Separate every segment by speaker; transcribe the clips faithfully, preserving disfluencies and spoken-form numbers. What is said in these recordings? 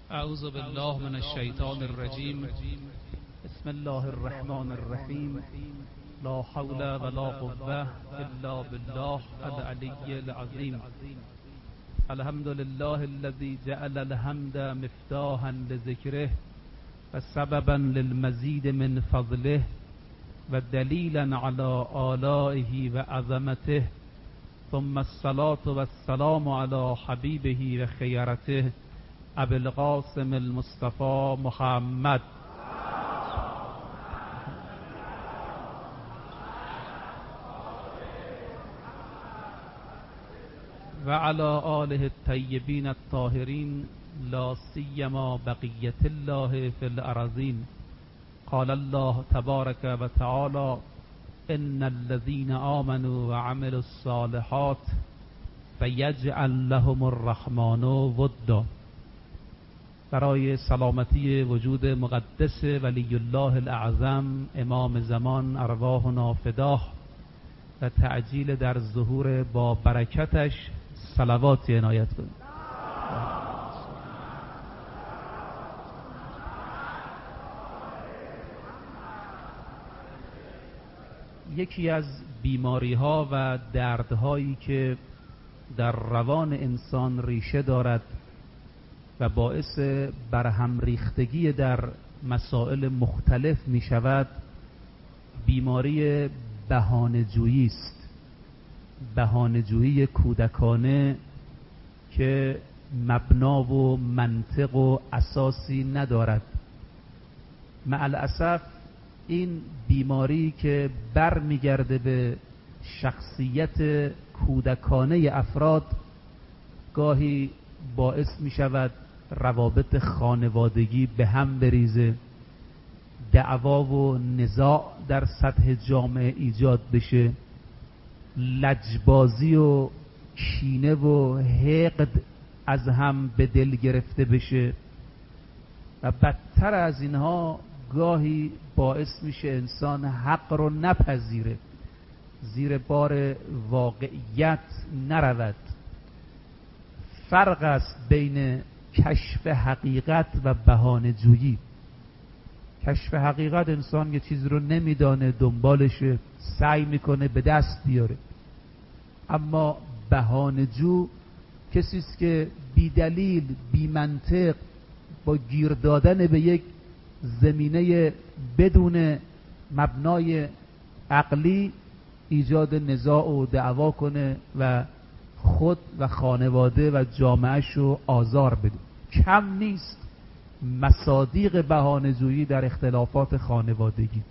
Speaker 1: اعوذ بالله من الشیطان الرجیم. بسم الله الرحمن الرحیم. لا حول ولا قوة الا بالله العلی العظیم. الحمد لله الذي جعل الحمد مفتاحا لذكره وسببا للمزيد من فضله ودليلا على آلائه وعظمته، ثم الصلاة والسلام على حبيبه وخيرته ابي القاسم المصطفى محمد وعلى آله الطيبين الطاهرين، لا سيما بقية الله في الأراضين. قال الله تبارك وتعالى: إن الذين آمنوا وعملوا الصالحات فيجعل لهم الرحمن ودا. برای سلامتی وجود مقدس ولی الله الاعظم امام زمان ارواحنا فداه و تعجیل در ظهور با برکتش صلواتی عنایت کنید. یکی از بیماری ها و دردهایی که در روان انسان ریشه دارد و باعث برهم ریختگی در مسائل مختلف می شود، بیماری بهانه‌جویی است. بهانه‌جویی کودکانه که مبنا و منطق و اساسی ندارد. مع الاسف این بیماری که بر می گرده به شخصیت کودکانه افراد، گاهی باعث می شود روابط خانوادگی به هم بریزه، دعوا و نزاع در سطح جامعه ایجاد بشه، لجبازی و کینه و حقد از هم به دل گرفته بشه و بدتر از اینها گاهی باعث میشه انسان حق رو نپذیره، زیر بار واقعیت نرود. فرق است بین کشف حقیقت و بهانه جویی. کشف حقیقت انسان یه چیز رو نمیدانه، دنبالشه، سعی میکنه به دست بیاره. اما بهانه جو کسی است که بی دلیل، بی منطق، با گیر دادن به یک زمینه بدون مبنای عقلی ایجاد نزاع و دعوا کنه و خود و خانواده و جامعهش رو آزار بده. کم نیست مصادیق بهانه‌جویی در اختلافات خانوادگی،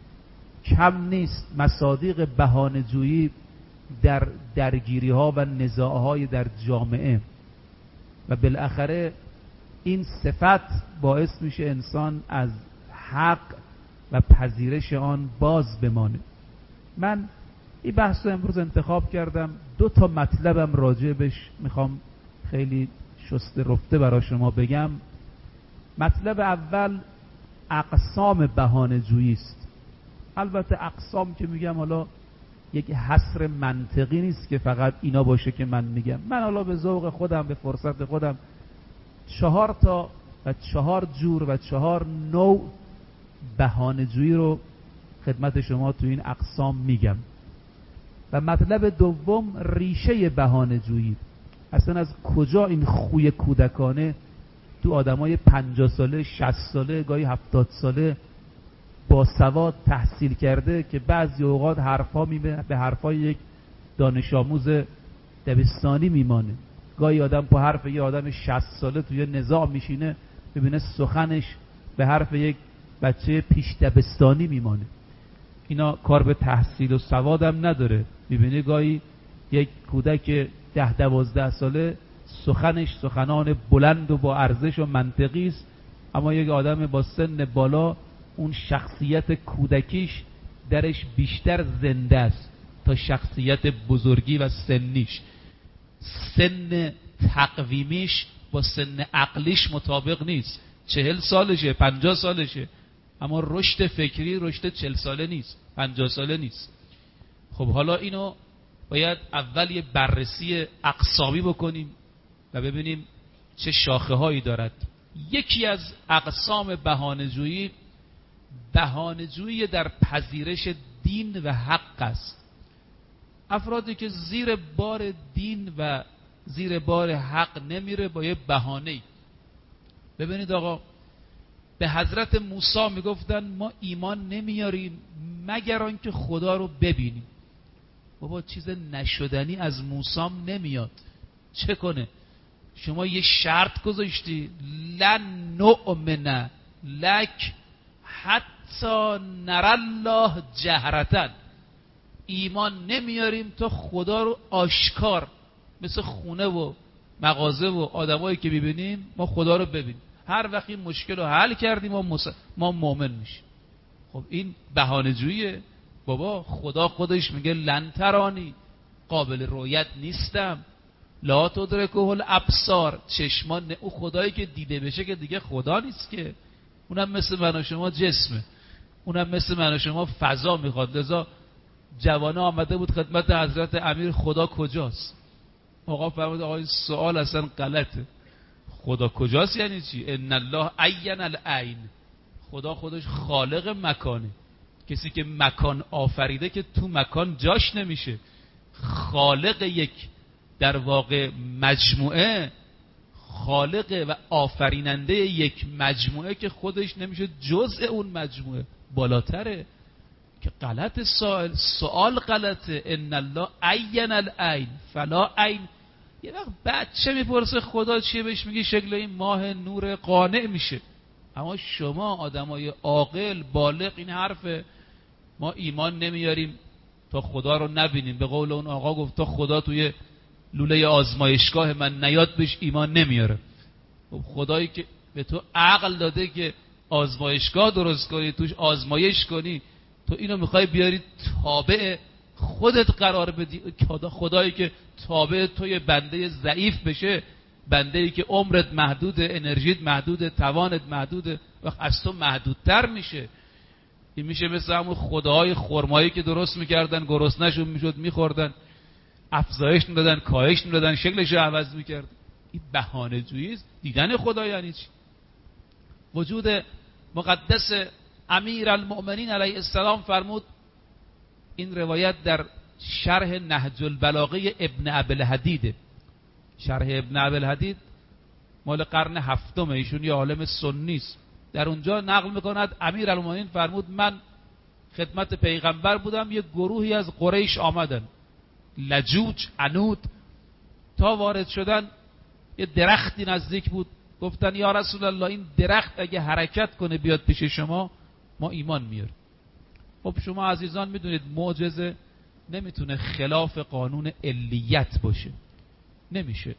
Speaker 1: کم نیست مصادیق بهانه‌جویی در درگیری ها و نزاع های در جامعه و بالاخره این صفت باعث میشه انسان از حق و پذیرش آن باز بمانه. من این بحث رو امروز انتخاب کردم، دو تا مطلبم راجع بهش میخوام خیلی شسته رفته برای شما بگم. مطلب اول اقسام بهانه جویی است. البته اقسام که میگم حالا یک حصر منطقی نیست که فقط اینا باشه که من میگم. من حالا به ذوق خودم، به فرصت خودم، چهار تا و چهار جور و چهار نوع بهانه جویی رو خدمت شما تو این اقسام میگم. و مطلب دوم ریشه بهانه جویی، اصلا از کجا این خوی کودکانه تو آدمای پنجاه ساله، شصت ساله، گاهی هفتاد ساله با سواد تحصیل کرده که بعضی اوقات حرفا میبه به حرفای یک دانش آموز دبستانی میمانه. گاهی آدم په حرف یک آدم شصت ساله توی نزاع میشینه، ببینه سخنش به حرف یک بچه پیش دبستانی میمانه. اینا کار به تحصیل و سوادم نداره. میبینی گاهی یک کودک ده دوازده ساله سخنش سخنان بلند و با ارزش و منطقی است، اما یک آدم با سن بالا اون شخصیت کودکیش درش بیشتر زنده است تا شخصیت بزرگی و سنیش. سن تقویمیش با سن عقلیش مطابق نیست. چهل سالشه، پنجاه سالشه، اما رشد فکری رشد چهل ساله نیست، پنجاه ساله نیست. خب حالا اینو باید اول یه بررسی اقسامی بکنیم و ببینیم چه شاخه هایی دارد. یکی از اقسام بهانه‌جویی بهانه‌جویی در پذیرش دین و حق است. افرادی که زیر بار دین و زیر بار حق نمیره با یه بهانه‌ای. ببینید آقا، به حضرت موسی میگفتن ما ایمان نمیاریم مگر آنکه خدا رو ببینیم. بابا چیز نشدنی از موسی نمیاد، چه کنه؟ شما یه شرط گذاشتی لن نؤمن لک حتی نری الله جهرتن، ایمان نمیاریم تا خدا رو آشکار مثل خونه و مغازه و آدمایی که ببینیم ما خدا رو ببینیم. هر وقت این مشکل رو حل کردیم ما, مس... ما مؤمن میشیم. خب این بهانه جوییه. بابا خدا خودش میگه لن ترانی، قابل رؤیت نیستم، لا تدرکه الابصار، چشمان نه. او خدایی که دیده بشه که دیگه خدا نیست که، اونم مثل من و شما جسمه، اونم مثل من و شما فضا میخواد. لذا جوانه آمده بود خدمت حضرت امیر خدا کجاست؟ آقا فرمود آقا این سوال اصلا غلطه. خدا کجاست یعنی چی؟ ان الله عین العین، خدا خودش خالق مکانه. کسی که مکان آفریده که تو مکان جاش نمیشه. خالق یک در واقع مجموعه، خالق و آفریننده یک مجموعه که خودش نمیشه جزء اون مجموعه، بالاتره. که غلط سوال سوال غلطه. ان الله عین العین فلا عین. یه وقت بچه میپرسه خدا چیه، بهش میگی شکل این ماه نور قانع میشه. اما شما آدمای عاقل بالغ این حرفه، ما ایمان نمیاریم تا خدا رو نبینیم. به قول اون آقا گفت تا خدا توی لوله آزمایشگاه من نیاد بهش ایمان نمیاره. خب خدایی که به تو عقل داده که آزمایشگاه درست کنی توش آزمایش کنی، تو اینو میخوای بیاری تابع خودت قرار بدی. خدایی که تابع توی بنده ضعیف بشه، بنده‌ای که عمرت محدوده، انرژیت محدوده، توانت محدوده، وقت از تو محدودتر میشه. این میشه مثل همون خداهای خرمایی که درست میکردن، گرسنه‌شون میشد میخوردن، افزایش میدادن، کاهش میدادن، شکلش رو عوض میکرد. این بهانه جویی است. دیدن خدا یعنی چی؟ وجود مقدس امیر المؤمنین علیه السلام فرمود، این روایت در شرح نهج البلاغه ابن ابوالحدید، شرح ابن ابوالحدید مال قرن هفتم، ایشون یه عالم سنی است. در اونجا نقل میکند امیر المؤمنین فرمود من خدمت پیغمبر بودم، یه گروهی از قریش آمدن، لجوج عنود، تا وارد شدن یه درختی نزدیک بود، گفتن یا رسول الله این درخت اگه حرکت کنه بیاد پیش شما ما ایمان میاریم. خب شما عزیزان میدونید معجزه نمیتونه خلاف قانون علیت باشه، نمیشه.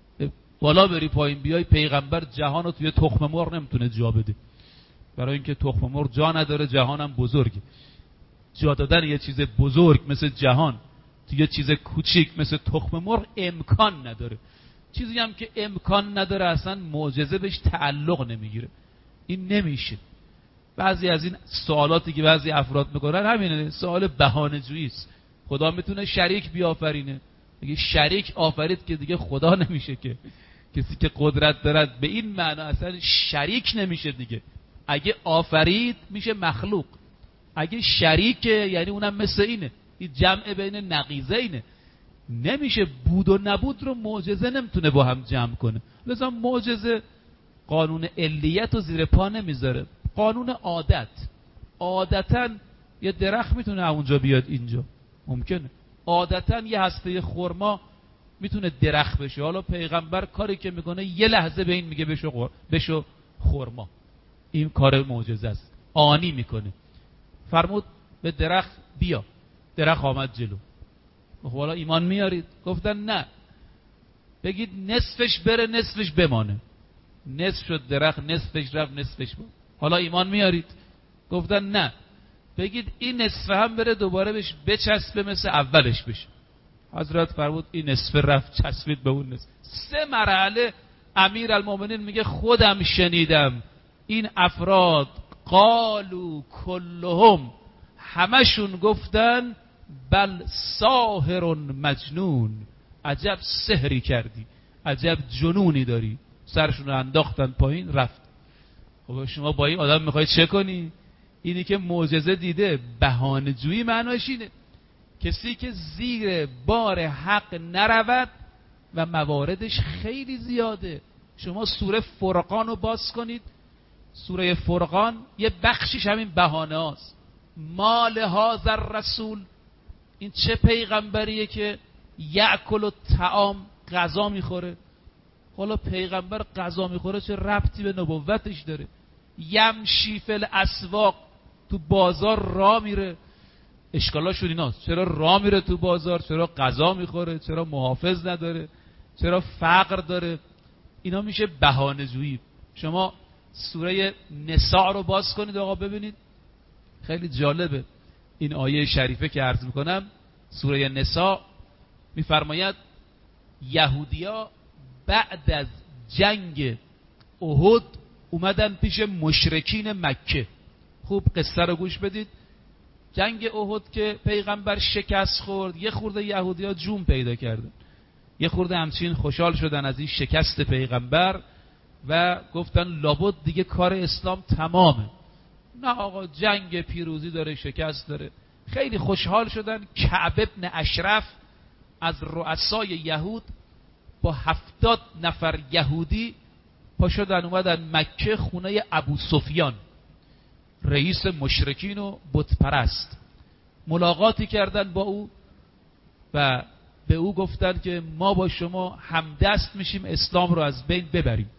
Speaker 1: بالا بری پایین بیای، پیغمبر جهان رو توی تخم مرغ نمیتونه جا بده، برای اینکه تخم مرغ جا نداره، جهانم بزرگه. جا دادن یه چیز بزرگ مثل جهان توی یه چیز کوچیک مثل تخم مرغ امکان نداره. چیزی هم که امکان نداره اصلا معجزه بهش تعلق نمیگیره. این نمیشه. بعضی از این سوالاتی که بعضی افراد میکنن همینه، سوال بهانه جویی است. خدا میتونه شریک بیافرینه، میگه شریک آفرید که دیگه خدا نمیشه که. کسی که قدرت دارد به این معنا اصلا شریک نمیشه دیگه. اگه آفرید میشه مخلوق، اگه شریکه یعنی اونم مثل اینه. این جمع بین نقیضه اینه. نمیشه بود و نبود رو معجزه نمیتونه با هم جمع کنه. لذا معجزه قانون علیت رو زیر پا نمیذاره. قانون عادت، عادتاً یه درخت میتونه اونجا بیاد اینجا، ممکنه. عادتاً یه هسته خرما میتونه درخت بشه. حالا پیغمبر کاری که میکنه یه لحظه به این میگه بشو بشو خرما. این کار معجزه است، آنی میکنه. فرمود به درخت بیا، درخت آمد جلو. حالا ایمان میارید؟ گفتن نه. بگید نصفش بره نصفش بمانه. نصف شد درخت، نصفش رفت نصفش بود. حالا ایمان میارید؟ گفتن نه. بگید این نصف هم بره دوباره بهش بچسبه مثل اولش بشه. حضرت فرمود این نصف رفت چسبید به اون نصف. سه مرحله امیر المؤمنین میگه خودم شنیدم این افراد قالو کلهم، همشون گفتن بل ساحر مجنون، عجب سحری کردی، عجب جنونی داری. سرشون رو انداختن پایین رفت. خب شما با این آدم میخواید چه کنی؟ اینی که معجزه دیده. بهانه جویی معناش اینه کسی که زیر بار حق نرود و مواردش خیلی زیاده. شما سوره فرقان رو باز کنید، سوره فرقان یه بخشیش همین بهانه هاست. مال هذا الرسول، این چه پیغمبریه که یأکل الطعام، غذا میخوره؟ حالا پیغمبر غذا میخوره چه ربطی به نبوتش داره؟ یمشی فی الاسواق، تو بازار راه میره. اشکالاشون ایناست، چرا راه میره تو بازار، چرا غذا میخوره، چرا محافظ نداره، چرا فقر داره؟ اینا میشه بهانه جویی. شما سوره نساء رو باز کنید آقا ببینید، خیلی جالبه این آیه شریفه که عرض میکنم. سوره نساء میفرماید یهودیا بعد از جنگ احد اومدن پیش مشرکین مکه. خوب قصه رو گوش بدید. جنگ احد که پیغمبر شکست خورد، یه خورده یهودیا جون پیدا کردن، یه خورده همچین خوشحال شدن از این شکست پیغمبر و گفتن لابد دیگه کار اسلام تمامه. نه آقا، جنگ پیروزی داره، شکست داره. خیلی خوشحال شدن. کعب ابن اشرف از رؤسای یهود با هفتاد نفر یهودی پا شدن اومدن مکه، خونه ابو سفیان رئیس مشرکین و بت پرست. ملاقاتی کردن با او و به او گفتن که ما با شما همدست میشیم اسلام رو از بین ببریم.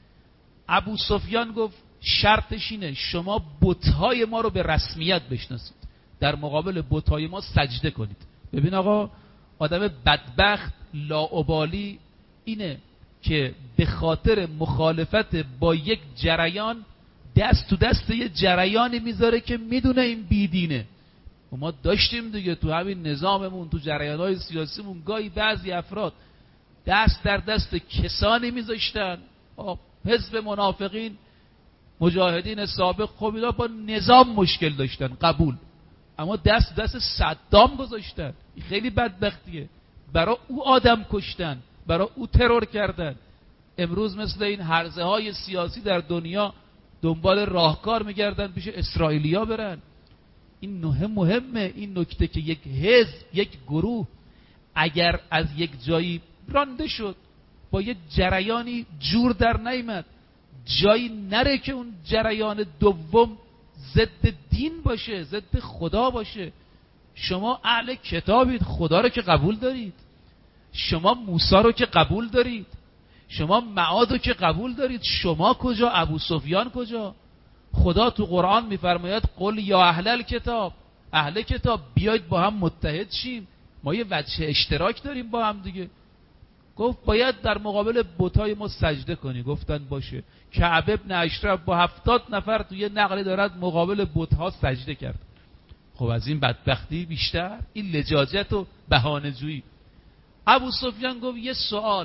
Speaker 1: ابو سفیان گفت شرطش اینه شما بت‌های ما رو به رسمیت بشناسید، در مقابل بت‌های ما سجده کنید. ببین آقا، آدم بدبخت لاابالی اینه که به خاطر مخالفت با یک جریان دست تو دست یه جریانی میذاره که میدونه این بیدینه. و ما داشتیم دیگه تو همین نظاممون، تو جریان‌های سیاسیمون، گاهی بعضی افراد دست در دست کسانی میذاشتن. حزب منافقین، مجاهدین سابق، خب اینا با نظام مشکل داشتن قبول، اما دست دست صدام گذاشتن. این خیلی بدبختیه. برای او آدم کشتن، برای او ترور کردن. امروز مثل این هرزه های سیاسی در دنیا دنبال راهکار میگردن پیش اسرائیلیا برن. این مهم مهمه این نکته که یک حزب، یک گروه اگر از یک جایی رانده شد، با یک جریانی جور در نیامد، جایی نره که اون جریان دوم ضد دین باشه، ضد خدا باشه. شما اهل کتابید، خدا رو که قبول دارید، شما موسی رو که قبول دارید، شما معاد رو که قبول دارید. شما کجا؟ ابو سفیان کجا؟ خدا تو قرآن میفرماید قل یا اهل الکتاب، اهل کتاب بیاید با هم متحد شیم، ما یه وجه اشتراک داریم با هم دیگه. گفت باید در مقابل بتای ما سجده کنی. گفتن باشه. کعب ابن اشرف با هفتاد نفر توی نقلی دارد مقابل بتها سجده کرد. خب از این بدبختی بیشتر؟ این لجاجت و بهانه جویی. ابو سفیان گفت یه سوال،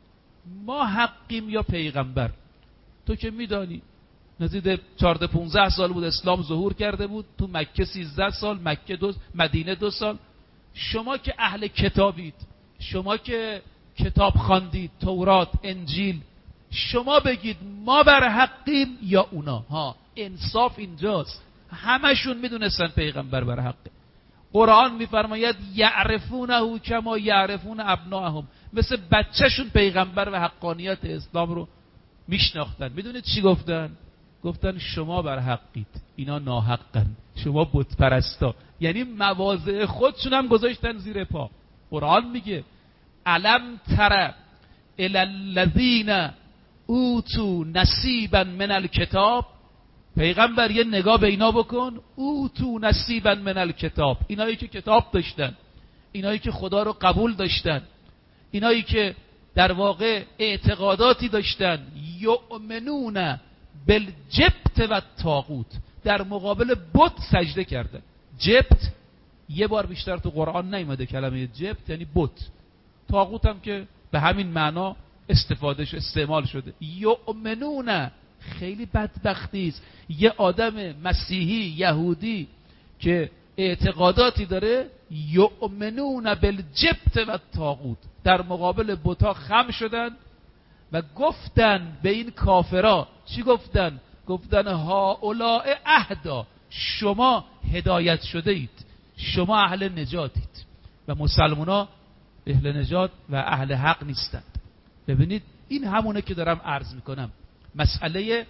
Speaker 1: ما حقیم یا پیغمبر؟ تو که میدانی نزدیک چهارده پانزده سال بود اسلام ظهور کرده بود، تو مکه سیزده سال، مکه دو، مدینه دو سال. شما که اهل کتابید، شما که کتاب خواندید، تورات، انجیل، شما بگید ما بر حقیم یا اونا؟ ها، انصاف اینجاست. همشون میدونستن پیغمبر بر حقه. قرآن میفرماید یعرفونه کما یعرفون ابناءهم، مثل بچهشون پیغمبر و حقانیت اسلام رو میشناختن. میدونید چی گفتن؟ گفتن شما بر حقید، اینا ناحقن، شما بت پرستا. یعنی مواضع خودشون هم گذاشتن زیر پا. قرآن میگه الم تر الی الذین اوتوا نصیبا من الکتاب، پیغمبر یه نگاه به اینا بکن، اوتوا نصیبا من الکتاب، اینایی که کتاب داشتن، اینایی که خدا رو قبول داشتن، اینایی که در واقع اعتقاداتی داشتن، یؤمنون بالجبت و الطاغوت، در مقابل بت سجده کردن. جبت یه بار بیشتر تو قرآن نیامده کلمه جبت، یعنی بت. طاغوت هم که به همین معنا استفاده شده، استعمال شده. یؤمنون، خیلی بدبختی است یه آدم مسیحی یهودی که اعتقاداتی داره، یؤمنون بالجبت و الطاغوت، در مقابل بت‌ها خم شدن و گفتن به این کافرا، چی گفتن؟ گفتن هؤلاء اهدا، شما هدایت شده اید، شما اهل نجاتید و مسلمونا اهل نجات و اهل حق نیستند. ببینید این همونه که دارم عرض میکنم، مسئله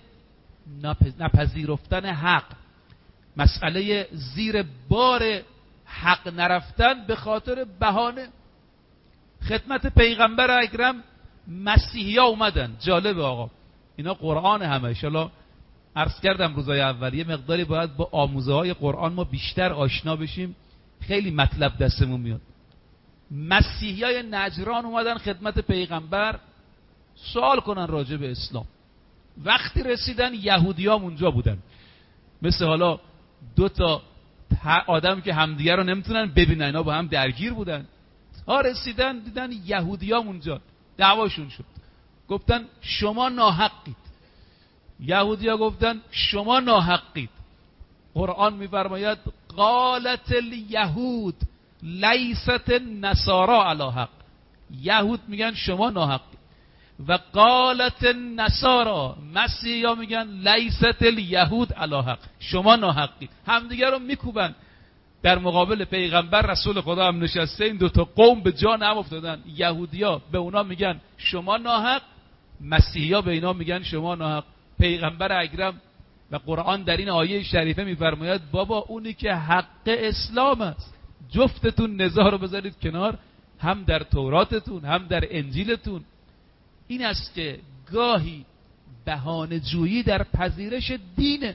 Speaker 1: نپذیرفتن حق، مسئله زیر بار حق نرفتن به خاطر بهانه. خدمت پیغمبر اکرم مسیحی ها اومدن. جالبه آقا، اینا قرآن همه. انشالله عرض کردم روزای اول یه مقداری باید با آموزه های قرآن ما بیشتر آشنا بشیم، خیلی مطلب دستمون میاد. مسیحی های نجران اومدن خدمت پیغمبر سوال کنن راجع به اسلام. وقتی رسیدن یهودی ها اونجا بودن، مثل حالا دو تا آدم که همدیگه رو نمیتونن ببینن، اینا با هم درگیر بودن. ها رسیدن دیدن یهودی ها اونجا، دعواشون شد. گفتن شما ناحقید. یهودی ها گفتن شما ناحقید. قرآن میفرماید قالت الیهود لیست النصارا علی حق. یهود میگن شما ناحقید و قالت النصارا، مسیحی ها میگن لیست الیهود علی حق، شما ناحقید. همدیگه رو میکوبن. در مقابل پیغمبر رسول خدا هم نشسته، این دوتا قوم به جان هم افتادن. یهودیا به اونا میگن شما ناحق، مسیحیا به اینا میگن شما ناحق. پیغمبر اکرم و قرآن در این آیه شریفه میفرماید بابا اونی که حق اسلام است، جفتتون نزاع رو بذارید کنار، هم در توراتتون هم در انجیلتون. این است که گاهی بهانه جویی در پذیرش دینه.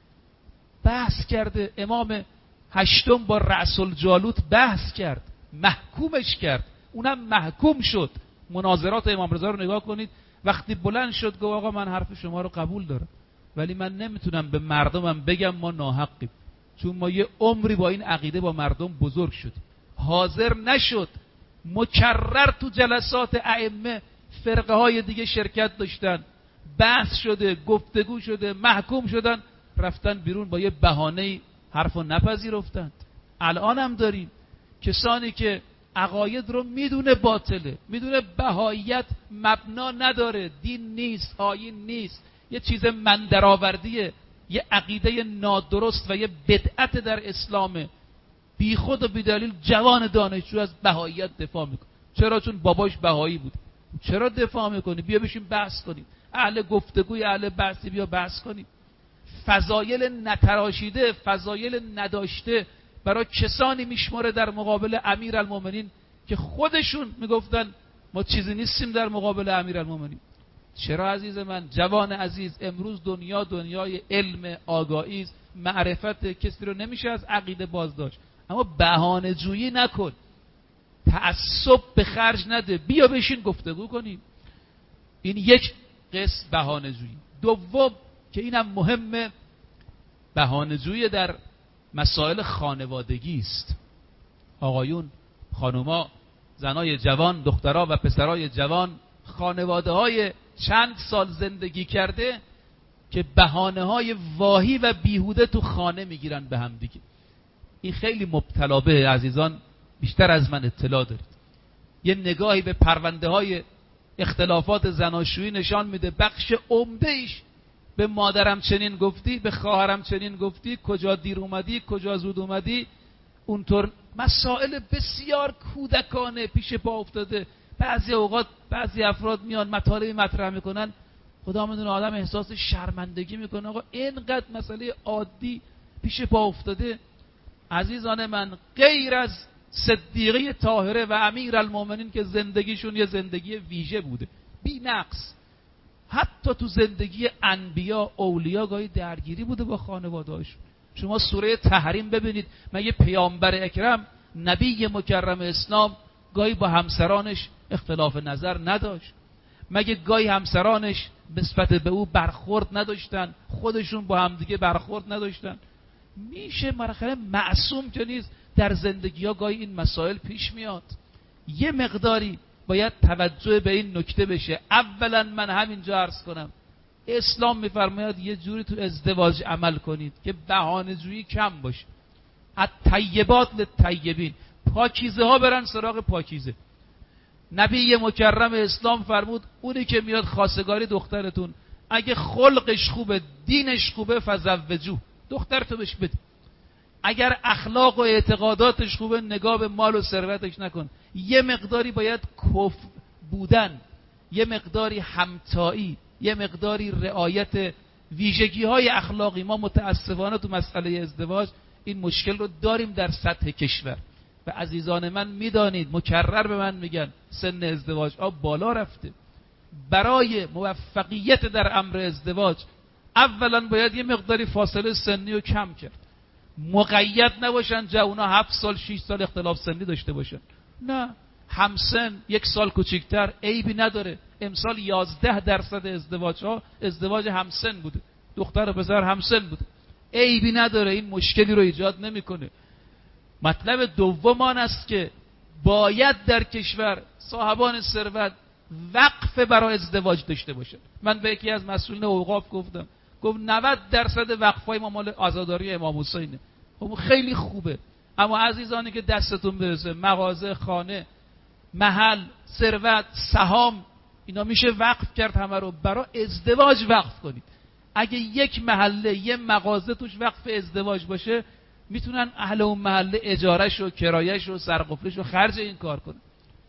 Speaker 1: بحث کرده امام هشتم با رأس الجالوت، بحث کرد، محکومش کرد، اونم محکوم شد. مناظرات امام رضا رو نگاه کنید، وقتی بلند شد گفت آقا من حرف شما رو قبول دارم، ولی من نمیتونم به مردمم بگم ما ناحقیم، چون ما یه عمری با این عقیده با مردم بزرگ شدیم. حاضر نشد. مکرر تو جلسات ائمه فرقه های دیگه شرکت داشتن، بحث شده، گفتگو شده، محکوم شدن، رفتن بیرون با یه بهانه‌ای حرفو نپذیرفتند. الان هم داریم کسانی که عقاید رو میدونه باطله، میدونه بهاییت مبنا نداره، دین نیست، آیین نیست، یه چیز من درآوردیه، یه عقیده نادرست و یه بدعت در اسلامه، بی خود و بی دلیل جوان دانشجو از بهاییت دفاع میکنه. چرا؟ چون باباش بهایی بود. چرا دفاع میکنی؟ بیا بشین بحث کنیم. اهل گفتگوی، اهل بحثی، بیا بحث کنیم. فضایل نتراشیده، فضایل نداشته برای کسانی میشماره در مقابل امیرالمومنین که خودشون میگفتن ما چیزی نیستیم در مقابل امیرالمومنین. چرا عزیز من، جوان عزیز، امروز دنیا دنیای علم، آگاهی است، معرفت، کسی رو نمیشه از عقیده باز داشت. اما بهانه جویی نکن، تعصب به خرج نده، بیا بشین گفتگو کنیم. این یک قسم بهانه جویی. دوم که اینم مهمه، بهانه جویی در مسائل خانوادگی است. آقایون، خانوما، زنای جوان، دخترها و پسرای جوان، خانواده های چند سال زندگی کرده که بهانه های واهی و بیهوده تو خانه میگیرن به هم دیگه. این خیلی مبتلا به عزیزان، بیشتر از من اطلاع دارید. یه نگاهی به پرونده های اختلافات زناشویی نشان میده بخش عمده ایش به مادرم چنین گفتی، به خواهرم چنین گفتی، کجا دیر اومدی، کجا زود اومدی، اونطور مسائل بسیار کودکانه پیش پا افتاده. بعضی اوقات بعضی افراد میان مطالبی مطرح میکنن، خدا میدونه آدم احساس شرمندگی میکنه. آقا اینقدر مسئله عادی پیش پا افتاده. عزیزان من، غیر از صدیقه طاهره و امیرالمومنین که زندگیشون یه زندگی ویژه بوده بی نقص، حتی تو زندگی انبیا اولیا گاهی درگیری بوده با خانواده‌هاشون. شما سوره تحریم ببینید، مگه پیامبر اکرم نبی مکرم اسلام گاهی با همسرانش اختلاف نظر نداشت؟ مگه گاهی همسرانش نسبت به او برخورد نداشتن؟ خودشون با همدیگه برخورد نداشتن؟ میشه مرحله معصوم که نیست، در زندگی ها گاهی این مسائل پیش میاد. یه مقداری باید توجه به این نکته بشه. اولا من همینجا عرض کنم، اسلام میفرماید یه جوری تو ازدواج عمل کنید که بهانه جویی کم باشه. الطیبات للطیبین، پاکیزه ها برن سراغ پاکیزه. نبی مکرم اسلام فرمود اونی که میاد خواستگاری دخترتون اگه خلقش خوبه، دینش خوبه، فزوجوه، دخترتو بهش بده. اگر اخلاق و اعتقاداتش خوبه، نگاه به مال و ثروتش نکن. یه مقداری باید کفر بودن، یه مقداری همتایی، یه مقداری رعایت ویژگی های اخلاقی. ما متاسفانه تو مسئله ازدواج این مشکل رو داریم در سطح کشور و عزیزان من میدانید، مکرر به من میگن سن ازدواج آب بالا رفته. برای موفقیت در امر ازدواج اولا باید یه مقداری فاصله سنی رو کم کرد. مقید نباشن جوونا هفت سال شش سال اختلاف سنی داشته باشن، نه، همسن یک سال کوچکتر عیبی نداره. امسال یازده درصد ازدواج ها ازدواج همسن بوده، دختر و پسر همسن بوده، عیبی نداره، این مشکلی رو ایجاد نمیکنه. مطلب دوم آن است که باید در کشور صاحبان ثروت وقف برای ازدواج داشته باشن. من به یکی از مسئولین اوقاف گفتم، گفت نود درصد وقفای ما مال عزاداری امام حسینه. خب خیلی خوبه، اما عزیزانی که دستتون برسه، مغازه، خانه، محل، ثروت، سهام، اینا میشه وقف کرد همه رو. برای ازدواج وقف کنید. اگه یک محله، یه مغازه توش وقف ازدواج باشه، میتونن اهل اون محله اجارهش و کرایهش و سرقفلش و خرج این کار کنن.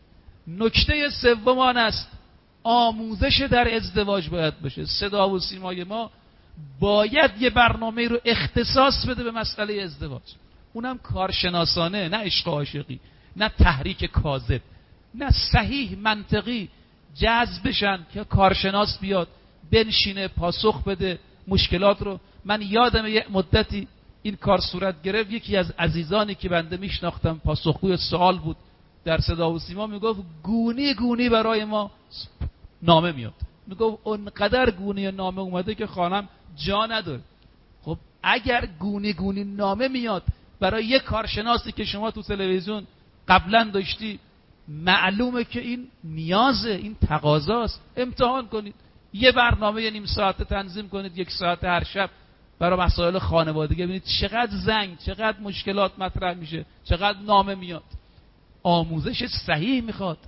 Speaker 1: نکته سوم آن است آموزش در ازدواج باید باشه. صدا و سیمای ما باید یه برنامه رو اختصاص بده به مسئله ازدواج، اونم کارشناسانه، نه عشق و عاشقی، نه تحریک کاذب، نه صحیح منطقی جذب بشن که کارشناس بیاد بنشینه پاسخ بده مشکلات رو. من یادم یه مدتی این کار صورت گرفت، یکی از عزیزانی که بنده میشناختم پاسخگوی سوال بود در صدا و سیما، میگفت گونی گونی برای ما نامه میاد، میگفت اونقدر گونی نامه اومده که خانم جا نداره. خب اگر گونی گونی نامه میاد برای یک کارشناسی که شما تو تلویزیون قبلا داشتی، معلومه که این نیازه، این تقاضاست. امتحان کنید، یه برنامه یه نیم ساعته تنظیم کنید، یک ساعت هر شب برای مسائل خانوادگی، ببینید چقدر زنگ، چقدر مشکلات مطرح میشه، چقدر نامه میاد. آموزش صحیح میخواد.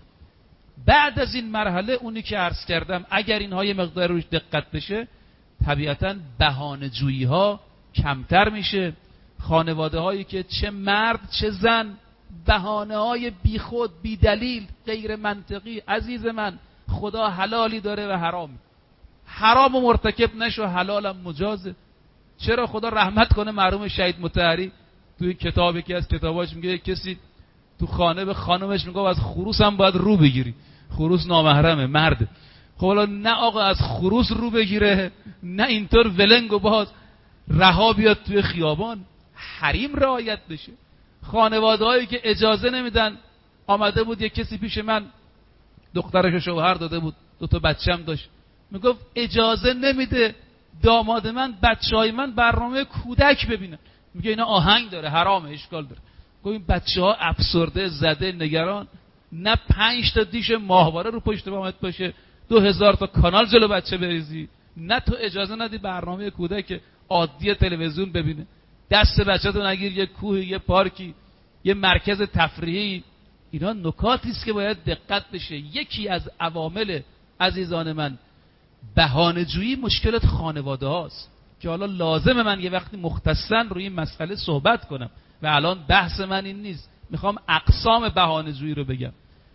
Speaker 1: بعد از این مرحله اونی که عرض کردم، اگر اینها یه مقدار روش دقت بشه، طبیعتاً بهانه جویی ها کمتر میشه. خانواده هایی که چه مرد چه زن بهانه های بی خود، بی دلیل، غیر منطقی، عزیز من خدا حلالی داره و حرامی. حرام و مرتکب نشو، حلالم مجازه. چرا؟ خدا رحمت کنه مرحوم شهید مطهری تو این کتابی که از کتاباش میگه کسی تو خانه به خانمش میگه از خروس هم باید رو بگیری، خروس نامحرمه، مرد. خب حالا نه آقا از خروس رو بگیره، نه اینطور ولنگ و باز رها بیاد توی خیابان، حریم رعایت بشه. خانواده هایی که اجازه نمیدن، آمده بود یک کسی پیش من، دخترش شوهر داده بود، دو تا بچه‌م داشت، میگفت اجازه نمیده داماد من بچهای من برنامه کودک ببینن، میگه اینا آهنگ داره، حرامه، اشکال داره. گفت این بچه‌ها افسرده، زده، نگران، نه پنج تا دیش ماهواره رو پشت بامت باشه، دو هزار تا کانال جلو بچه بریزی، نه تو اجازه ندی برنامه کودک عادی تلویزیون ببینه. دست بچه‌تو نگیر یه کوه، یه پارکی، یه مرکز تفریحی. اینا نکاتی است که باید دقت بشه. یکی از عوامل عزیزان من بهانه‌جویی مشکلات خانواده هاست که حالا لازمه من یه وقتی مختصاً روی این مسئله صحبت کنم و الان بحث من این نیست. میخوام اقسام بهانه‌جویی رو بگم.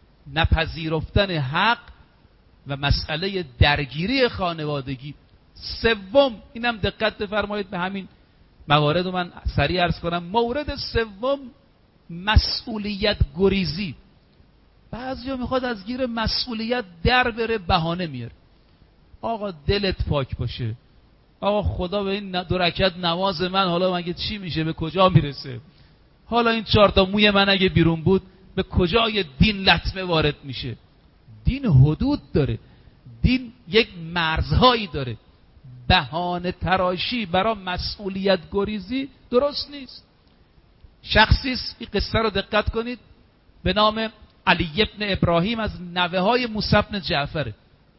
Speaker 1: نپذیرفتن حق و مسئله درگیری خانوادگی. سوم، اینم دقت بفرمایید به همین موارد رو من سریع عرض کنم. مورد سوم، مسئولیت گریزی. بعضیا میخواد از گیر مسئولیت در بره، بهانه میاره. آقا دلت پاک باشه، آقا خدا به این دو رکعت نماز من حالا مگه چی میشه، به کجا میرسه؟ حالا این چهار تا موی من اگه بیرون بود به کجای دین لطمه وارد میشه؟ دین حدود داره، دین یک مرزهایی داره. بهانه تراشی برای مسئولیت گریزی درست نیست. شخصی این قصه رو دقت کنید، به نام علی ابن ابراهیم، از نوه های موسی بن جعفر،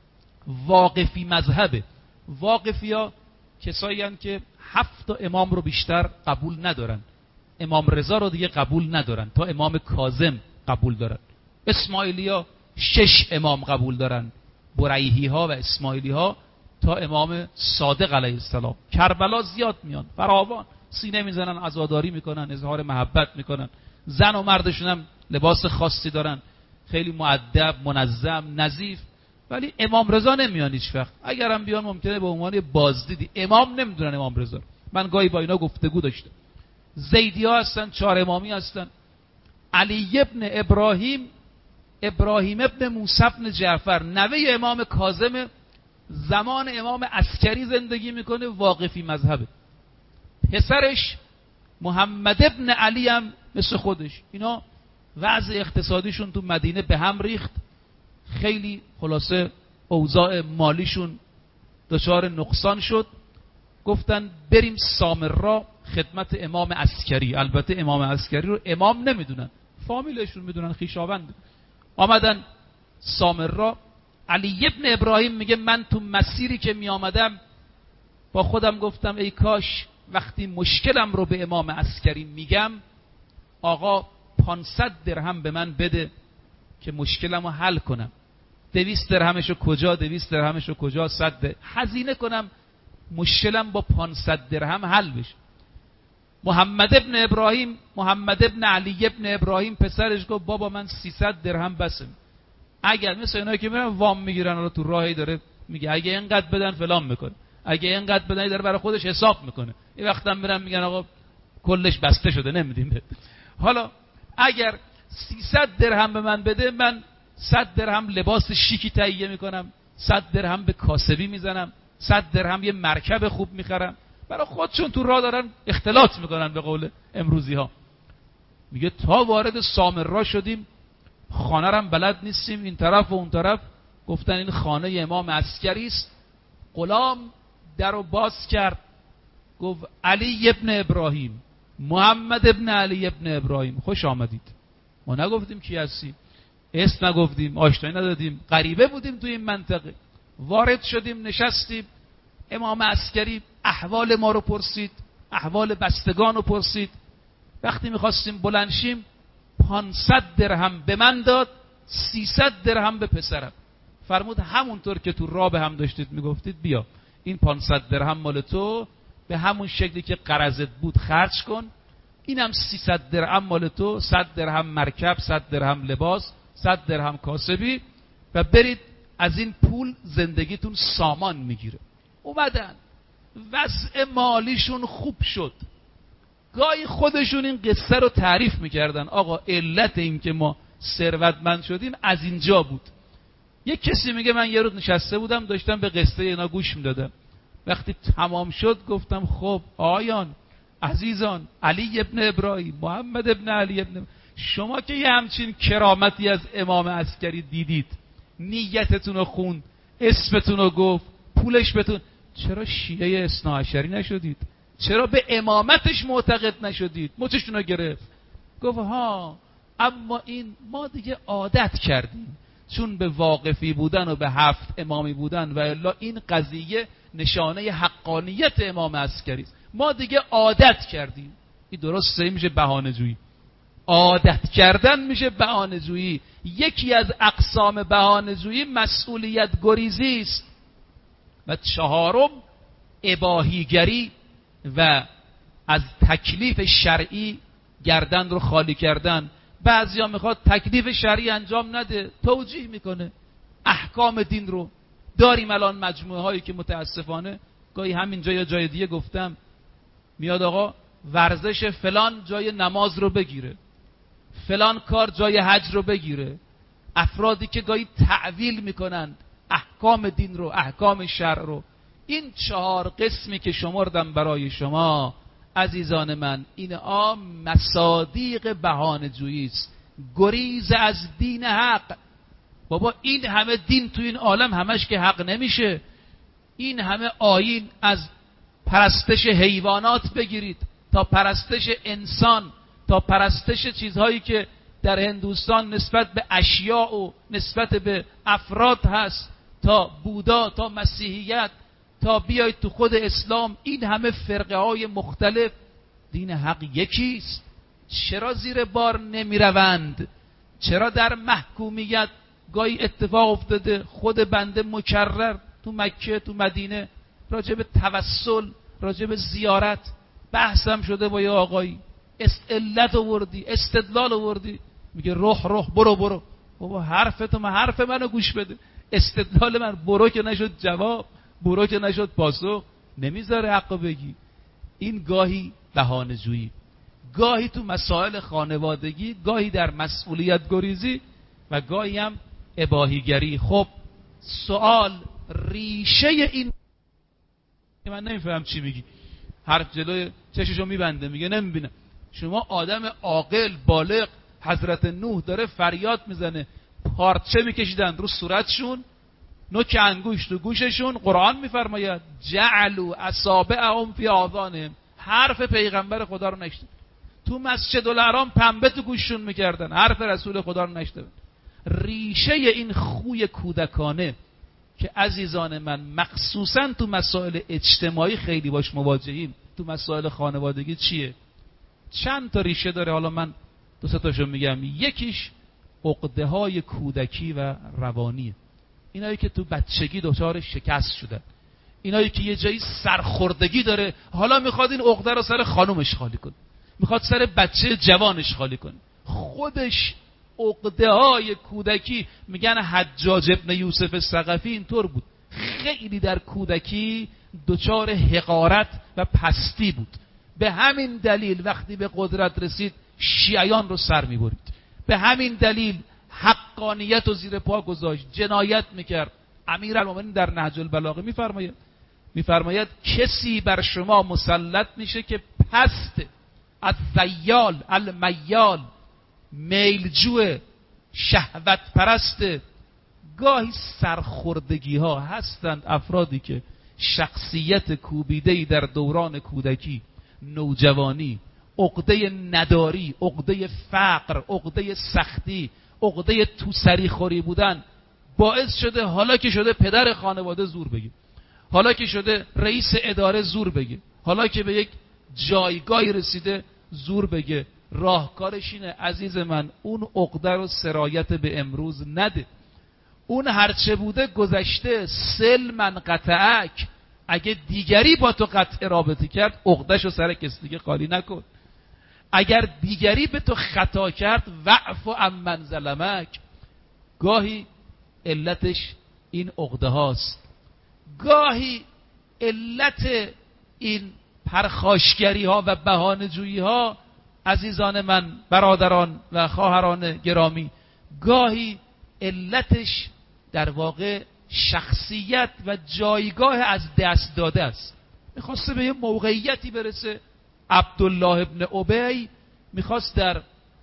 Speaker 1: واقفی مذهبه. واقفی ها کسایی هستند که هفت تا امام رو بیشتر قبول ندارن، امام رضا رو دیگه قبول ندارن، تا امام کاظم قبول دارن. اسماعیلی ها شش امام قبول دارن، بریحی ها و اسماعیلی ها تا امام صادق علیه السلام. کربلا زیاد میان، فراوان، سینه میزنن، عزاداری میکنن، اظهار محبت میکنن. زن و مردشون هم لباس خاصی دارن، خیلی مؤدب، منظم، نظیف. ولی امام رضا نمیان هیچ وقت. اگرم بیان ممکنه به عنوان بازدیدی. امام نمیدونن امام رضا. من گاهی با اینا گفتگو داشتم. زیدی ها هستن، چهار امامی هستن. علی ابن ابراهیم، ابراهیم ابن موسی ابن جعفر، نوه امام کاظم، زمان امام عسکری زندگی میکنه، واقفی مذهبه. پسرش محمد ابن علی هم مثل خودش. اینا وضع اقتصادیشون تو مدینه به هم ریخت، خیلی خلاصه اوضاع مالیشون دچار نقصان شد. گفتن بریم سامرا خدمت امام عسکری. البته امام عسکری رو امام نمیدونن، فامیلشون میدونن، خویشاوند. آمدن سامرا. علی ابن ابراهیم میگه من تو مسیری که می آمدم با خودم گفتم ای کاش وقتی مشکلم رو به امام عسکری میگم آقا پانصد درهم به من بده که مشکلم رو حل کنم. دویست درهمشو کجا، دویست درهمشو کجا، صد هزینه کنم مشکلم با پانصد درهم حل بشه. محمد ابن ابراهیم، محمد ابن علی ابن ابراهیم پسرش گفت بابا من سیصد درهم بسم. اگر مثل اینایی که میرن وام میگیرن، حالا تو راهی داره میگه اگه اینقدر بدن فلان میکنه، اگه اینقدر بدن داره برای خودش حساب میکنه. این وقتا میرن میگن آقا کلش بسته شده نمیدیم. حالا اگر سیصد درهم به من بده، من صد درهم لباس شیکی تهیه میکنم، صد درهم به کاسبی میزنم، صد درهم یه مرکب خوب میخرم. برای خودشون تو راه دارن اختلاط میکنن به قول امروزی ها. میگه تا وارد سامرا شدیم، خانه رم بلد نیستیم، این طرف و اون طرف. گفتن این خانه امام عسکری است. غلام درو باز کرد، گفت علی ابن ابراهیم، محمد ابن علی ابن ابراهیم، خوش آمدید. ما نگفتیم کی هستی، اسم نگفتیم، آشنایی ندادیم، غریبه بودیم توی این منطقه. وارد شدیم، نشستیم. امام عسکری احوال ما رو پرسید، احوال بستگان رو پرسید. وقتی میخواستیم بلنشیم پانصد درهم به من داد، سیصد درهم به پسرم. فرمود همونطور که تو راه به هم داشتید میگفتید بیا این پانصد درهم مال تو، به همون شکلی که قرضت بود خرج کن. اینم سیصد درهم مال تو، صد درهم مرکب، صد درهم لباس، صد درهم کاسبی، و برید از این پول زندگیتون سامان میگیره. اومدن وضع مالیشون خوب شد. گاهی خودشون این قصه رو تعریف میکردن، آقا علت این که ما ثروتمند شدیم از اینجا بود. یک کسی میگه من یه روز نشسته بودم داشتم به قصه اینا گوش میدادم. وقتی تمام شد گفتم خب آیان عزیزان، علی ابن ابراهیم، محمد ابن علی ابن، شما که یه همچین کرامتی از امام عسکری دیدید، نیتتون رو خوند، اسمتون رو گفت، پولش بتون، چرا شیعه اثناعشری نشدید؟ چرا به امامتش معتقد نشدید؟ مچشون رو گرفت. گفت ها اما این ما دیگه عادت کردیم، چون به واقفی بودن و به هفت امامی بودن و الا این قضیه نشانه حقانیت امام عسکری است، ما دیگه عادت کردیم. این درسته، میشه بهانه جویی. عادت کردن میشه بهانه جویی. یکی از اقسام بهانه جویی مسئولیت گریزی است. و چهارم اباحیگری و از تکلیف شرعی گردن رو خالی کردن. بعضیا میخواد تکلیف شرعی انجام نده، توجیه میکنه احکام دین رو. داریم الان مجموعه هایی که متاسفانه گاهی همینجا یا جای دیگه گفتم، میاد آقا ورزش فلان جای نماز رو بگیره، فلان کار جای حج رو بگیره. افرادی که گاهی تعویل میکنند احکام دین رو، احکام شرع رو. این چهار قسمی که شمردم برای شما عزیزان من، این آ مصادیق بهانه جویی است، گریز از دین حق. بابا این همه دین تو این عالم همش که حق نمیشه. این همه آیین، از پرستش حیوانات بگیرید تا پرستش انسان، تا پرستش چیزهایی که در هندوستان نسبت به اشیاء و نسبت به افراد هست، تا بودا، تا مسیحیت، تا بیایید تو خود اسلام، این همه فرقه های مختلف. دین حق یکیست. چرا زیر بار نمی روند؟ چرا در محکومیت گاهی اتفاق افتاده خود بنده مکرر تو مکه تو مدینه راجع به توسل، راجع به زیارت بحثم شده با یه آقایی، علت آوردی، استدلال آوردی، میگه روح روح برو برو. بابا حرف تو من حرف منو گوش بده، استدلال من برو که نشد جواب، برو که نشد پاسخ، نمیذاره حقو بگی. این گاهی بهانه جویی، گاهی تو مسائل خانوادگی، گاهی در مسئولیت گریزی و گاهی هم اباهیگری. خب سوال ریشه این، من نمیفهم چی میگی، حرف جلوی چششو میبنده میگه نمیبینم. شما آدم عاقل بالغ، حضرت نوح داره فریاد میزنه، پارچه میکشیدن رو صورتشون، نوک انگوش تو گوششون. قرآن میفرماید جعلوا اصابعهم فی آذانهم، حرف پیغمبر خدا رو نشنید. تو مسجد الحرام پنبه تو گوششون میکردن، حرف رسول خدا رو نشنیدن. ریشه این خوی کودکانه که عزیزان من مخصوصا تو مسائل اجتماعی خیلی باش مواجهیم، تو مسائل خانوادگی چیه؟ چند تا ریشه داره، حالا من دو سه تاشو میگم. یکیش عقده های کودکی و روانیه، اینایی که تو بچگی دچار شکست شدن، اینایی که یه جایی سرخوردگی داره، حالا میخواد این عقده رو سر خانومش خالی کنه، میخواد سر بچه جوانش خالی کنه. خودش عقده های کودکی، میگن حجاج ابن یوسف ثقفی اینطور بود، خیلی در کودکی دچار حقارت و پستی بود. به همین دلیل وقتی به قدرت رسید شیعیان رو سر میبرید، به همین دلیل حقانیت رو زیر پا گذاشت، جنایت میکرد. امیرالمومنین در نهج البلاغه میفرماید میفرماید کسی بر شما مسلط میشه که پست، از زیال المیال، میلجو، شهوت پرست. گاهی سرخوردگی ها هستند افرادی که شخصیت کوبیده‌ای در دوران کودکی، نوجوانی، عقده نداری، عقده فقر، عقده سختی، عقده تو سری خوری بودن باعث شده حالا که شده پدر خانواده زور بگه، حالا که شده رئیس اداره زور بگه، حالا که به یک جایگاهی رسیده زور بگه. راهکارش اینه عزیز من اون عقده رو سرایت به امروز نده. اون هرچه بوده گذشته، سل من قطعک، اگه دیگری با تو قطع رابطه کرد عقده‌شو سر کسی دیگه خالی نکن. اگر دیگری به تو خطا کرد وعف عمن ظلمک. گاهی علتش این عقده هاست، گاهی علت این پرخاشگری ها و بهانه جویی ها عزیزان من، برادران و خواهران گرامی، گاهی علتش در واقع شخصیت و جایگاه از دست داده است. میخواسته به یه موقعیتی برسه. عبدالله ابن ابی میخواست در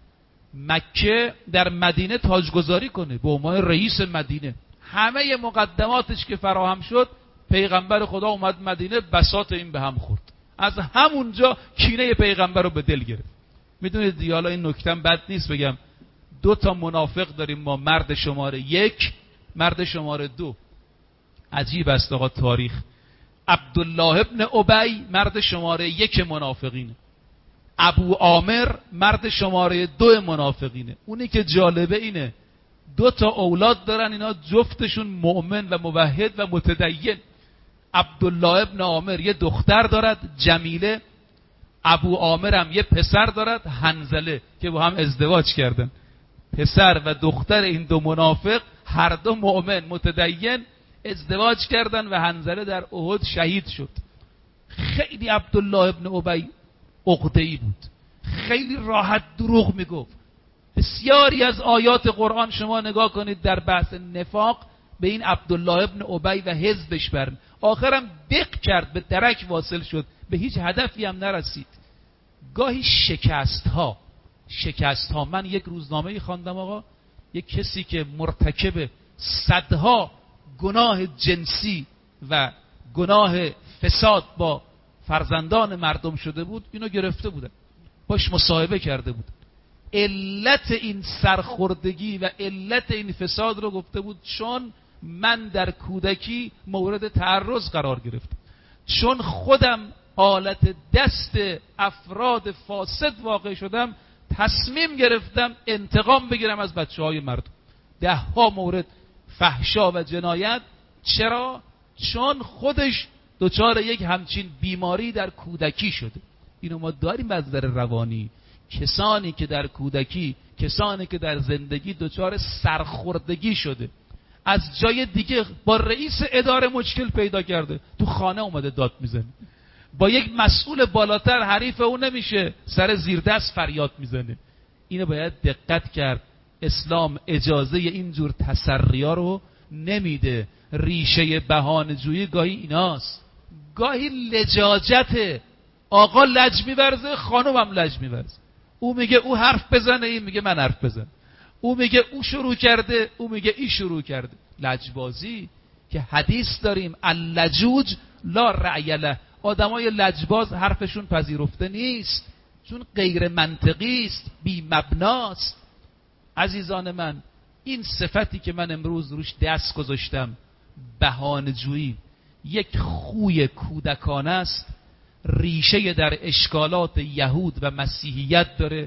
Speaker 1: مکه در مدینه تاجگذاری کنه به عنوان رئیس مدینه. همه مقدماتش که فراهم شد، پیغمبر خدا اومد مدینه، بساط این به هم خورد. از همونجا کینه پیغمبر رو به دل گرفت. میدونید دیگه، حالا این نکتم بد نیست بگم، دو تا منافق داریم ما، مرد شماره یک، مرد شماره دو. عجیب است آقا تاریخ. عبدالله ابن ابی مرد شماره یک منافقینه، ابو عامر مرد شماره دو منافقینه. اونی که جالبه اینه دو تا اولاد دارن، اینا جفتشون مؤمن و موحد و متدین. عبدالله ابن عامر یه دختر دارد جمیله، ابو عامر هم یه پسر دارد حنظله که با هم ازدواج کردن. پسر و دختر این دو منافق هر دو مؤمن متدین ازدواج کردن و حنظله در احد شهید شد. خیلی عبدالله ابن ابی عقده‌ای بود، خیلی راحت دروغ میگفت. بسیاری از آیات قرآن شما نگاه کنید در بحث نفاق به این عبدالله ابن ابی و حزبش برن. آخرم دق کرد، به درک واصل شد، به هیچ هدفی هم نرسید. گاهی شکست ها شکست ها من یک روزنامه‌ای خواندم آقا، یک کسی که مرتکب صدها گناه جنسی و گناه فساد با فرزندان مردم شده بود، اینو گرفته بودن، باش مصاحبه کرده بود. علت این سرخوردگی و علت این فساد رو گفته بود چون من در کودکی مورد تعرض قرار گرفتم، چون خودم آلت دست افراد فاسد واقع شدم، تصمیم گرفتم انتقام بگیرم از بچه های مردم. ده ها مورد فحشا و جنایت. چرا؟ چون خودش دچار یک همچین بیماری در کودکی شده. اینو ما داریم از نظر روانی. کسانی که در کودکی، کسانی که در زندگی دچار سرخوردگی شده، از جای دیگه با رئیس اداره مشکل پیدا کرده، تو خانه اومده داد میزنه، با یک مسئول بالاتر حریف اون نمیشه، سر زیر دست فریاد میزنه. اینو باید دقت کرد. اسلام اجازه اینجور تسری‌ها رو نمیده. ریشه بهانه‌جویی گاهی ایناست، گاهی لجاجته. آقا لج میورزه، خانم هم لج میورزه. او میگه او حرف بزنه، این میگه من حرف بزن. او میگه او شروع کرده، او میگه ای شروع کرده. لجبازی که حدیث داریم اللجوج لا رأی له. آدمای لجباز حرفشون پذیرفته نیست، چون غیر منطقی است، بی مبناست. عزیزان من، این صفتی که من امروز روش دست گذاشتم، بهانه‌جویی، یک خوی کودکانه است، ریشه در اشکالات یهود و مسیحیت داره.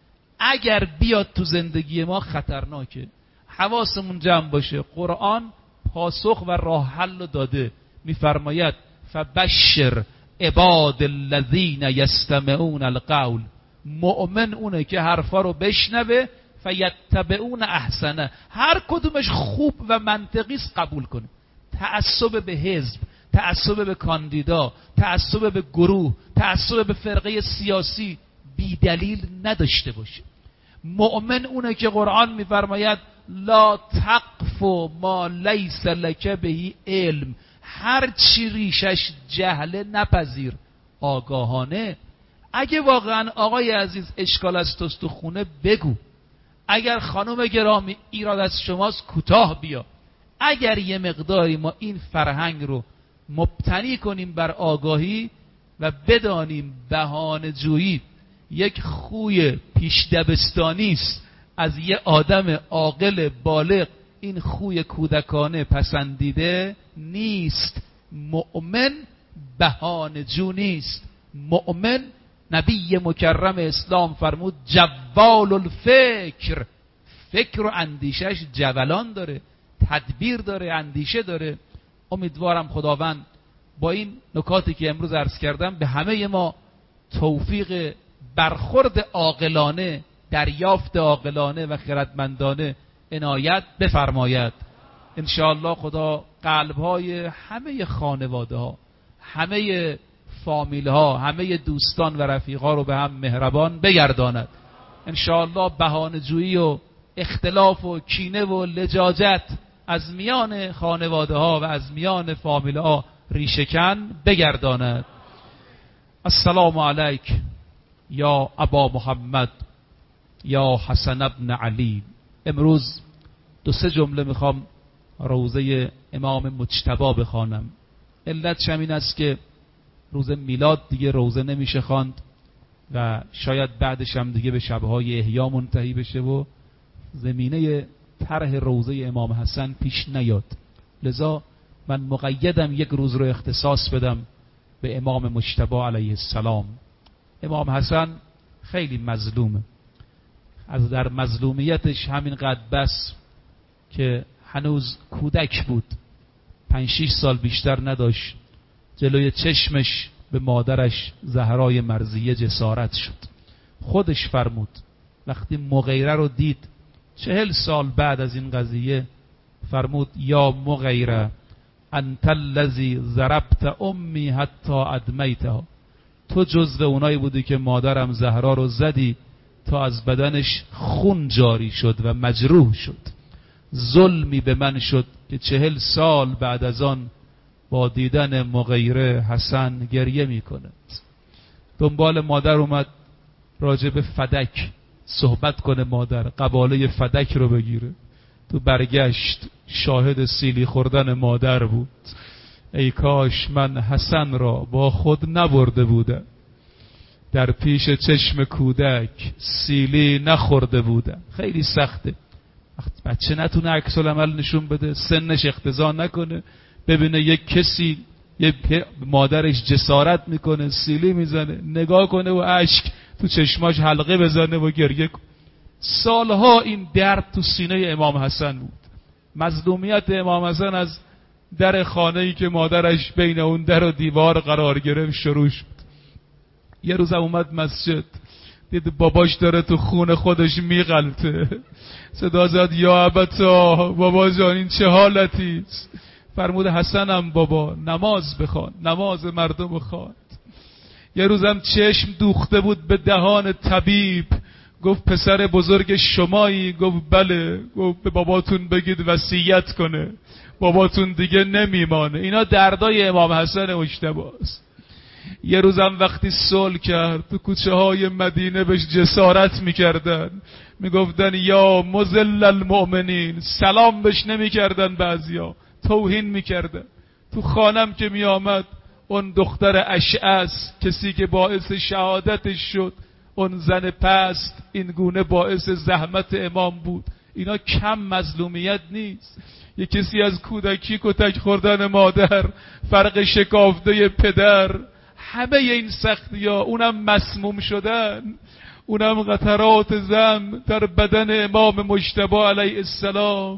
Speaker 1: اگر بیاد تو زندگی ما خطرناکه. حواسمون جمع باشه. قرآن پاسخ و راه حل رو داده. میفرماید فبشر عباد الذین یستمعون القول. مؤمن اونه که حرفا رو بشنوه، فیتبعون احسنه، هر کدومش خوب و منطقی است قبول کنه. تعصب به حزب، تعصب به کاندیدا، تعصب به گروه، تعصب به فرقه سیاسی بی دلیل نداشته باشه. مؤمن اونه که قرآن میفرماید لا تقف ما لیس لک به علم، هر چی ریشش جهل نپذیر، آگاهانه. اگه واقعا آقای عزیز اشکال از توست تو خونه بگو. اگر خانم گرامی ایراد از شماست کوتاه بیا. اگر یه مقداری ما این فرهنگ رو مبتنی کنیم بر آگاهی و بدانیم بهانه‌جویی یک خوی پیش دبستانی است از یه آدم عاقل بالغ، این خوی کودکانه پسندیده نیست. مؤمن بهانه‌جو نیست. مؤمن، نبی مکرم اسلام فرمود جوال الفکر، فکر و اندیشش جولان داره، تدبیر داره، اندیشه داره. امیدوارم خداوند با این نکاتی که امروز عرض کردم به همه ما توفیق برخورد عاقلانه، دریافت عاقلانه و خردمندانه عنایت بفرماید. انشاءالله خدا قلب‌های همه خانواده ها، همه فامیل ها، همه دوستان و رفیقا رو به هم مهربان بگرداند. انشاءالله بهانه‌جویی و اختلاف و کینه و لجاجت از میان خانواده ها و از میان فامیل ها ریشه‌کن بگرداند. السلام علیک یا ابا محمد یا حسن ابن علی. امروز دو سه جمله میخوام روزه امام مجتبی بخوانم. علتش این است که روز میلاد دیگه روزه نمیشه خواند و شاید بعدش هم دیگه به شبهای احیا منتهی بشه و زمینه طرح روزه امام حسن پیش نیاد. لذا من مقیدم یک روز رو اختصاص بدم به امام مجتبی علیه السلام. امام حسن خیلی مظلومه. از در مظلومیتش همینقدر بس که هنوز کودک بود، پنج شیش سال بیشتر نداشت، جلوی چشمش به مادرش زهرای مرضیه جسارت شد. خودش فرمود وقتی مغیره رو دید چهل سال بعد از این قضیه، فرمود یا مغیره انت الذی ضربت امی حتی ادمیتها، تو جزو اونایی بودی که مادرم زهرا رو زدی تا از بدنش خون جاری شد و مجروح شد. ظلمی به من شد که چهل سال بعد از آن با دیدن مغیره حسن گریه می کند. دنبال مادر اومد راجع به فدک صحبت کنه، مادر قباله فدک رو بگیره. تو برگشت شاهد سیلی خوردن مادر بود. ای کاش من حسن را با خود نبرده بودم، در پیش چشم کودک سیلی نخورده بودم. خیلی سخته بچه نتونه عکس العمل نشون بده، سنش اقتضا نکنه، ببینه یک کسی یک مادرش جسارت میکنه، سیلی میزنه، نگاه کنه و اشک تو چشماش حلقه بزنه و گریه کنه.
Speaker 2: سالها این درد تو سینه امام حسن بود. مظلومیت امام حسن از در خانه‌ای که مادرش بین اون در و دیوار قرار گرفت شروع شد. یه روز اومد مسجد، دید باباش داره تو خون خودش میغلطه، صدا زد یا ابتا، بابا جان این چه حالتیست؟ فرمود حسنم بابا نماز بخوان، نماز مردم خواند. یه روزم چشم دوخته بود به دهان طبیب، گفت پسر بزرگ شمایی؟ گفت بله. گفت به باباتون بگید وصیت کنه، باباتون دیگه نمیمانه. اینا دردای امام حسن مجتبی است. یه روزم وقتی صلح کرد تو کوچه های مدینه بهش جسارت میکردن، میگفتن یا مذل المؤمنین، سلام بهش نمیکردن، بعضیا توهین میکردن. تو خانم که میآمد اون دختر اشعث، کسی که باعث شهادتش شد، اون زن پست، این گونه باعث زحمت امام بود. اینا کم مظلومیت نیست. یه کسی از کودکی کتک خوردن مادر، فرق شکافته پدر، همه این سختی ها، اونم مسموم شدن، اونم قطرات زم در بدن امام مجتبی علیه السلام.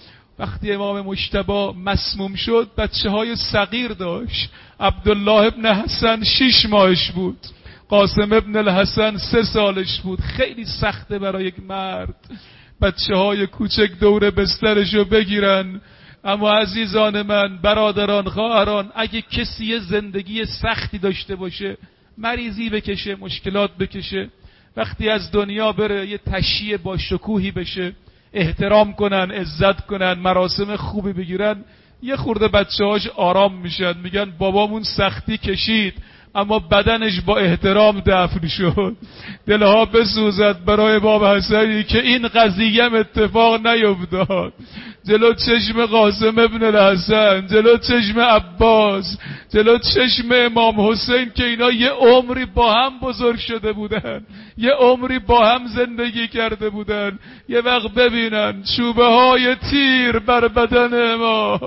Speaker 2: وقتی امام مجتبی مسموم شد بچه های صغیر داشت. عبدالله ابن حسن شش ماهش بود، قاسم ابن الحسن سه سالش بود. خیلی سخته برای یک مرد بچه های کوچک دور بسترشو بگیرن. اما عزیزان من، برادران، خواهران، اگه کسی یه زندگی سختی داشته باشه، مریضی بکشه، مشکلات بکشه، وقتی از دنیا بره یه تشییع با شکوهی بشه، احترام کنن، عزت کنن، مراسم خوبی بگیرن، یه خورده بچه‌هاش آرام میشن، میگن بابامون سختی کشید اما بدنش با احترام دفن شد. دلها بسوزد برای باب حسنی که این قضیه هم اتفاق نیفتاد. جلو چشم قاسم ابن الحسن، جلو چشم عباس، جلو چشم امام حسین که اینا یه عمری با هم بزرگ شده بودن، یه عمری با هم زندگی کرده بودن، یه وقت ببینن چوبه های تیر بر بدن امام،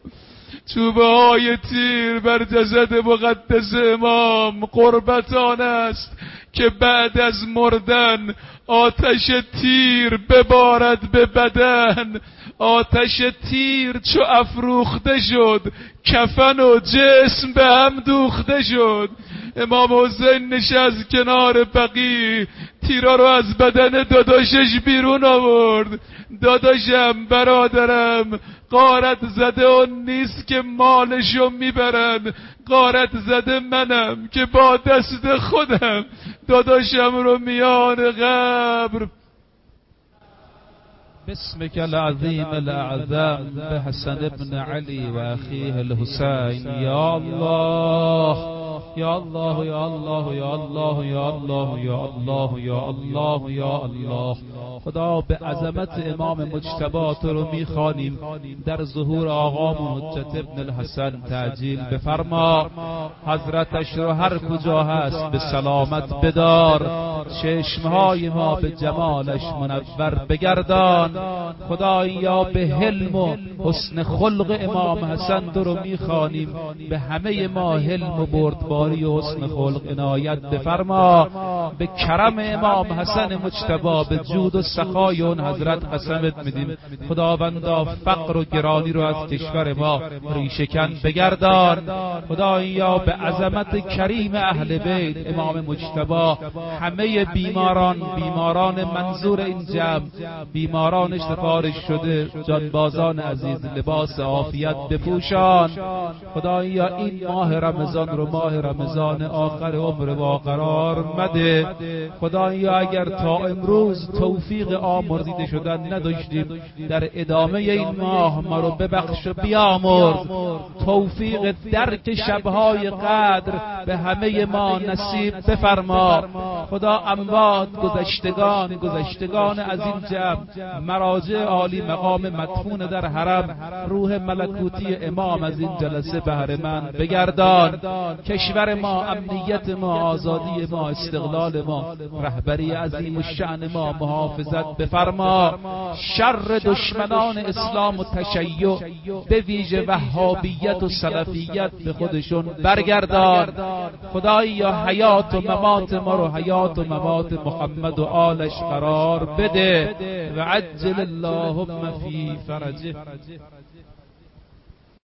Speaker 2: چوبه های تیر بر جسد مقدس امام. قربتان است که بعد از مردن آتش تیر ببارد به بدن. آتش تیر چو افروخته شد، کفن و جسم به هم دوخته شد. امام حسین نشست کنار بقیع، تیرا رو از بدن داداشش بیرون آورد. داداشم، برادرم، غارت زده اون نیست که مالشو میبرن، غارت زده منم که با دست خودم داداشم رو میان قبر.
Speaker 1: بسمك العظيم الأعظم بحسن ابن علي وأخيه الحسين. يا الله يا الله يا الله يا الله يا الله يا الله يا الله يا الله. خدا به عظمت امام مجتبی تو رو میخوانیم، در ظهور آقامون حجت ابن الحسن تعجیل بفرما. حضرتش رو هر کجا هست به سلامت بدار، چشمهای ما به جمالش منور بگردان. خدایا به حلم و حسن خلق امام حسن تو رو میخوانیم، به همه ما حلم و بردباری و حسن خلق عنایت بفرما. به کرم امام حسن مجتبی، به جود و سخای اون حضرت قسمت میدیم. خداوندا فقر و گرانی رو از کشور ما ریشه‌کن بگردان. خدایا به عظمت کریم اهل بیت امام مجتبی همه بیماران، بیماران منظور این جمع، بیماران سفارش شده، جانبازان عزیز، لباس عافیت بپوشان. خدایا این ماه رمضان رو ماه رمضان آخر عمر ما قرار مده. خدایا اگر تا امروز توفیق آمرزیده شدن نداشتیم، در ادامه این ماه ما رو ببخش و بیامرز. توفیق درک شبهای قدر به همه ما نصیب بفرما. خدا اموات، گذشتگان، گذشتگان از این جمع، مراجع عالی مقام مدفون در حرم، روح ملکوتی امام از این جلسه بهره مند بگردان. کشور کشور ما، امنیت ما، آزادی ما، استقلال ما، رهبری عظیم الشأن ما محافظت بفرما. شر دشمنان اسلام و تشیع به ویژه وهابیت و سلفیت به خودشون برگردان. خدایا حیات و ممات ما رو حیات و ممات محمد و آلش قرار بده و عجل اللهم فی فرجه.